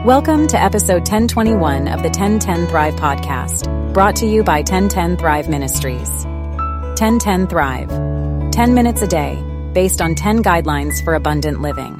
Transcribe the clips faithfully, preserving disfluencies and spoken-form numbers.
Welcome to episode ten twenty-one of the ten ten Thrive podcast, brought to you by ten ten Thrive Ministries. ten ten Thrive. ten minutes a day, based on ten guidelines for abundant living.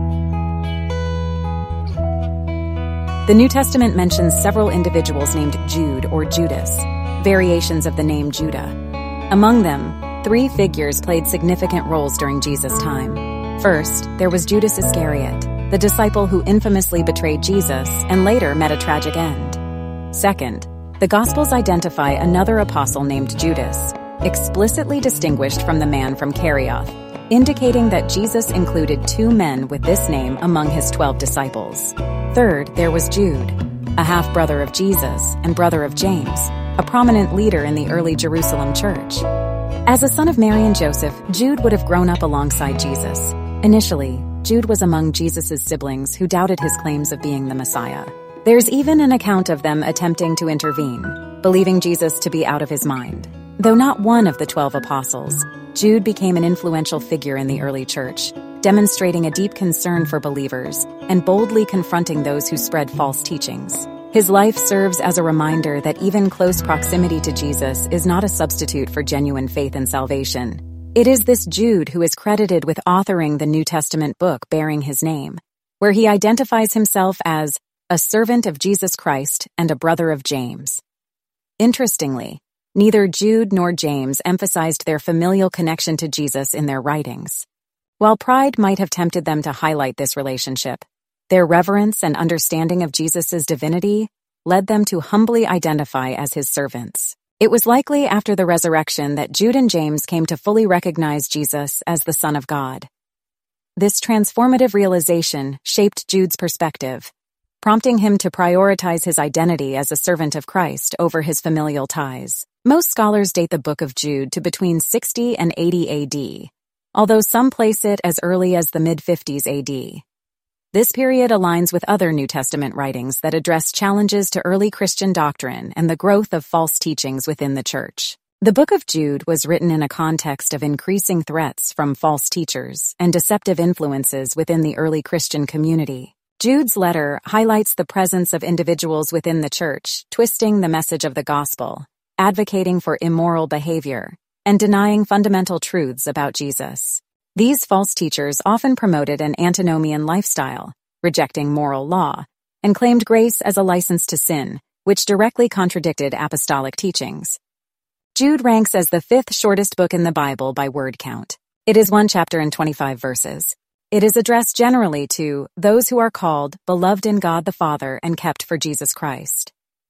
The New Testament mentions several individuals named Jude or Judas, variations of the name Judah. Among them, three figures played significant roles during Jesus' time. First, there was Judas Iscariot, the disciple who infamously betrayed Jesus and later met a tragic end. Second, the Gospels identify another apostle named Judas, explicitly distinguished from the man from Kerioth, indicating that Jesus included two men with this name among his twelve disciples. Third, there was Jude, a half-brother of Jesus and brother of James, a prominent leader in the early Jerusalem church. As a son of Mary and Joseph, Jude would have grown up alongside Jesus. Initially, Jude was among Jesus' siblings who doubted his claims of being the Messiah. There's even an account of them attempting to intervene, believing Jesus to be out of his mind. Though not one of the twelve apostles, Jude became an influential figure in the early church, demonstrating a deep concern for believers and boldly confronting those who spread false teachings. His life serves as a reminder that even close proximity to Jesus is not a substitute for genuine faith and salvation. It is this Jude who is credited with authoring the New Testament book bearing his name, where he identifies himself as a servant of Jesus Christ and a brother of James. Interestingly, neither Jude nor James emphasized their familial connection to Jesus in their writings. While pride might have tempted them to highlight this relationship, their reverence and understanding of Jesus' divinity led them to humbly identify as his servants. It was likely after the resurrection that Jude and James came to fully recognize Jesus as the Son of God. This transformative realization shaped Jude's perspective, prompting him to prioritize his identity as a servant of Christ over his familial ties. Most scholars date the book of Jude to between sixty and eighty A D, although some place it as early as the mid-fifties A D. This period aligns with other New Testament writings that address challenges to early Christian doctrine and the growth of false teachings within the church. The book of Jude was written in a context of increasing threats from false teachers and deceptive influences within the early Christian community. Jude's letter highlights the presence of individuals within the church twisting the message of the gospel, advocating for immoral behavior, and denying fundamental truths about Jesus. These false teachers often promoted an antinomian lifestyle, rejecting moral law, and claimed grace as a license to sin, which directly contradicted apostolic teachings. Jude ranks as the fifth shortest book in the Bible by word count. It is one chapter and twenty-five verses. It is addressed generally to those who are called, beloved in God the Father, and kept for Jesus Christ.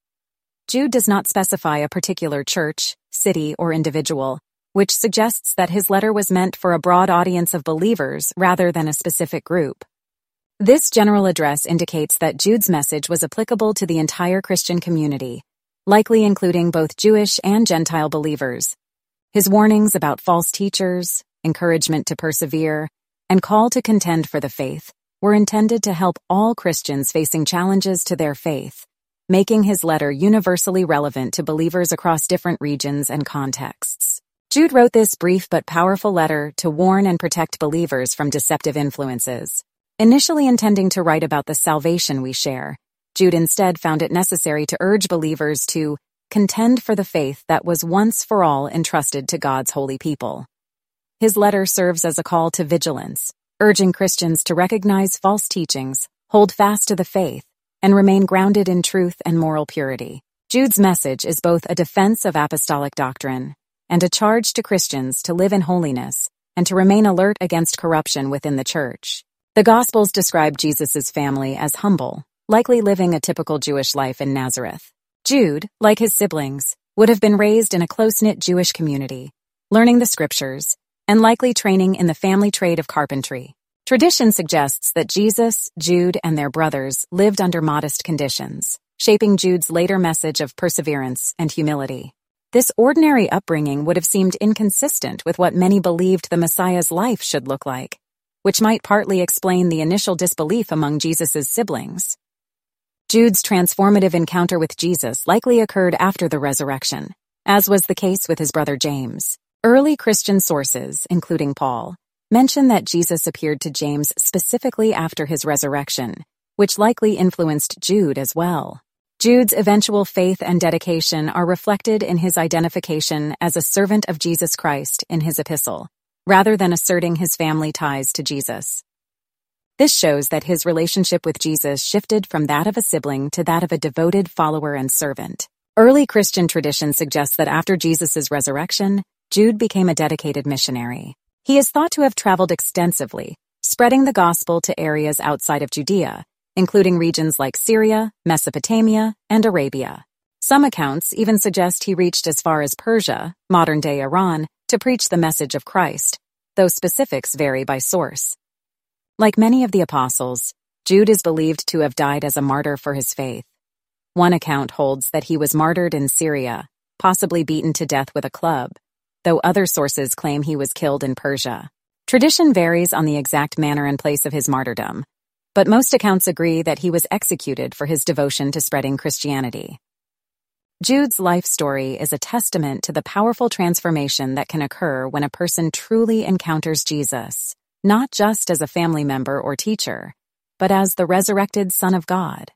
Jude does not specify a particular church, city, or individual, which suggests that his letter was meant for a broad audience of believers rather than a specific group. This general address indicates that Jude's message was applicable to the entire Christian community, likely including both Jewish and Gentile believers. His warnings about false teachers, encouragement to persevere, and call to contend for the faith were intended to help all Christians facing challenges to their faith, making his letter universally relevant to believers across different regions and contexts. Jude wrote this brief but powerful letter to warn and protect believers from deceptive influences. Initially intending to write about the salvation we share, Jude instead found it necessary to urge believers to contend for the faith that was once for all entrusted to God's holy people. His letter serves as a call to vigilance, urging Christians to recognize false teachings, hold fast to the faith, and remain grounded in truth and moral purity. Jude's message is both a defense of apostolic doctrine and a charge to Christians to live in holiness and to remain alert against corruption within the church. The Gospels describe Jesus' family as humble, likely living a typical Jewish life in Nazareth. Jude, like his siblings, would have been raised in a close-knit Jewish community, learning the scriptures, and likely training in the family trade of carpentry. Tradition suggests that Jesus, Jude, and their brothers lived under modest conditions, shaping Jude's later message of perseverance and humility. This ordinary upbringing would have seemed inconsistent with what many believed the Messiah's life should look like, which might partly explain the initial disbelief among Jesus' siblings. Jude's transformative encounter with Jesus likely occurred after the resurrection, as was the case with his brother James. Early Christian sources, including Paul, mention that Jesus appeared to James specifically after his resurrection, which likely influenced Jude as well. Jude's eventual faith and dedication are reflected in his identification as a servant of Jesus Christ in his epistle, rather than asserting his family ties to Jesus. This shows that his relationship with Jesus shifted from that of a sibling to that of a devoted follower and servant. Early Christian tradition suggests that after Jesus' resurrection, Jude became a dedicated missionary. He is thought to have traveled extensively, spreading the gospel to areas outside of Judea, including regions like Syria, Mesopotamia, and Arabia. Some accounts even suggest he reached as far as Persia, modern-day Iran, to preach the message of Christ, though specifics vary by source. Like many of the apostles, Jude is believed to have died as a martyr for his faith. One account holds that he was martyred in Syria, possibly beaten to death with a club, though other sources claim he was killed in Persia. Tradition varies on the exact manner and place of his martyrdom, but most accounts agree that he was executed for his devotion to spreading Christianity. Jude's life story is a testament to the powerful transformation that can occur when a person truly encounters Jesus, not just as a family member or teacher, but as the resurrected Son of God.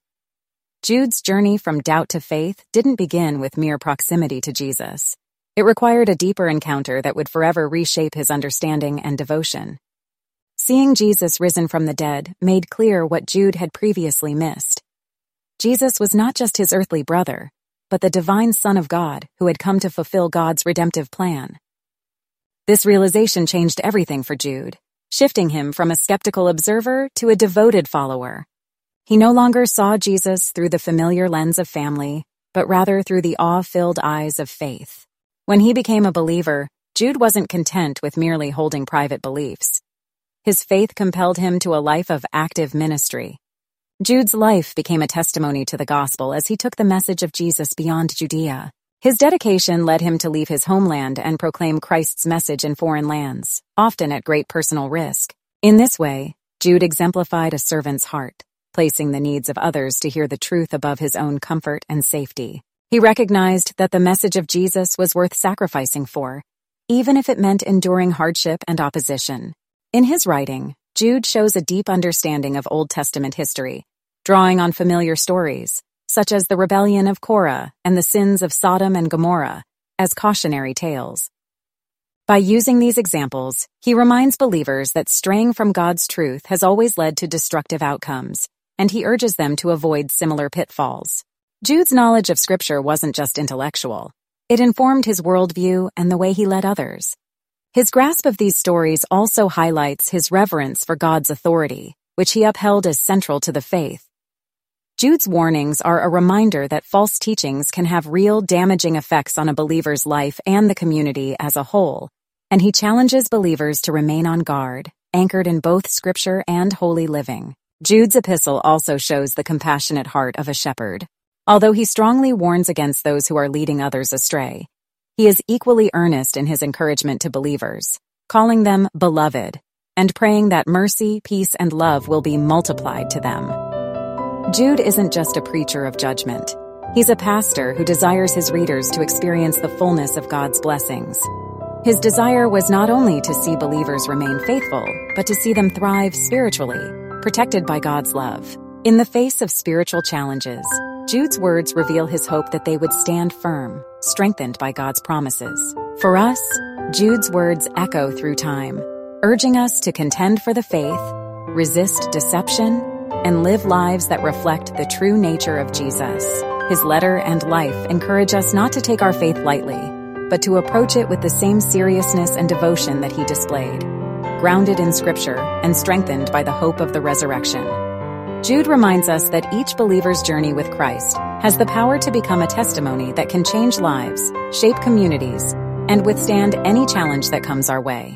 Jude's journey from doubt to faith didn't begin with mere proximity to Jesus. It required a deeper encounter that would forever reshape his understanding and devotion. Seeing Jesus risen from the dead made clear what Jude had previously missed. Jesus was not just his earthly brother, but the divine Son of God who had come to fulfill God's redemptive plan. This realization changed everything for Jude, shifting him from a skeptical observer to a devoted follower. He no longer saw Jesus through the familiar lens of family, but rather through the awe-filled eyes of faith. When he became a believer, Jude wasn't content with merely holding private beliefs. His faith compelled him to a life of active ministry. Jude's life became a testimony to the gospel as he took the message of Jesus beyond Judea. His dedication led him to leave his homeland and proclaim Christ's message in foreign lands, often at great personal risk. In this way, Jude exemplified a servant's heart, placing the needs of others to hear the truth above his own comfort and safety. He recognized that the message of Jesus was worth sacrificing for, even if it meant enduring hardship and opposition. In his writing, Jude shows a deep understanding of Old Testament history, drawing on familiar stories, such as the rebellion of Korah and the sins of Sodom and Gomorrah, as cautionary tales. By using these examples, he reminds believers that straying from God's truth has always led to destructive outcomes, and he urges them to avoid similar pitfalls. Jude's knowledge of Scripture wasn't just intellectual. It informed his worldview and the way he led others. His grasp of these stories also highlights his reverence for God's authority, which he upheld as central to the faith. Jude's warnings are a reminder that false teachings can have real damaging effects on a believer's life and the community as a whole, and he challenges believers to remain on guard, anchored in both Scripture and holy living. Jude's epistle also shows the compassionate heart of a shepherd. Although he strongly warns against those who are leading others astray, he is equally earnest in his encouragement to believers, calling them beloved, and praying that mercy, peace, and love will be multiplied to them. Jude isn't just a preacher of judgment. He's a pastor who desires his readers to experience the fullness of God's blessings. His desire was not only to see believers remain faithful, but to see them thrive spiritually, protected by God's love. In the face of spiritual challenges, Jude's words reveal his hope that they would stand firm, strengthened by God's promises. For us, Jude's words echo through time, urging us to contend for the faith, resist deception, and live lives that reflect the true nature of Jesus. His letter and life encourage us not to take our faith lightly, but to approach it with the same seriousness and devotion that he displayed, grounded in Scripture and strengthened by the hope of the resurrection. Jude reminds us that each believer's journey with Christ has the power to become a testimony that can change lives, shape communities, and withstand any challenge that comes our way.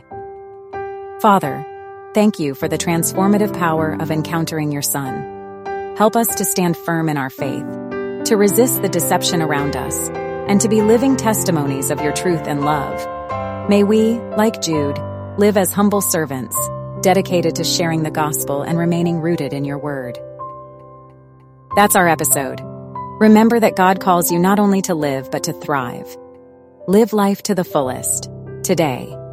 Father, thank you for the transformative power of encountering your Son. Help us to stand firm in our faith, to resist the deception around us, and to be living testimonies of your truth and love. May we, like Jude, live as humble servants, dedicated to sharing the gospel and remaining rooted in your word. That's our episode. Remember that God calls you not only to live, but to thrive. Live life to the fullest, today.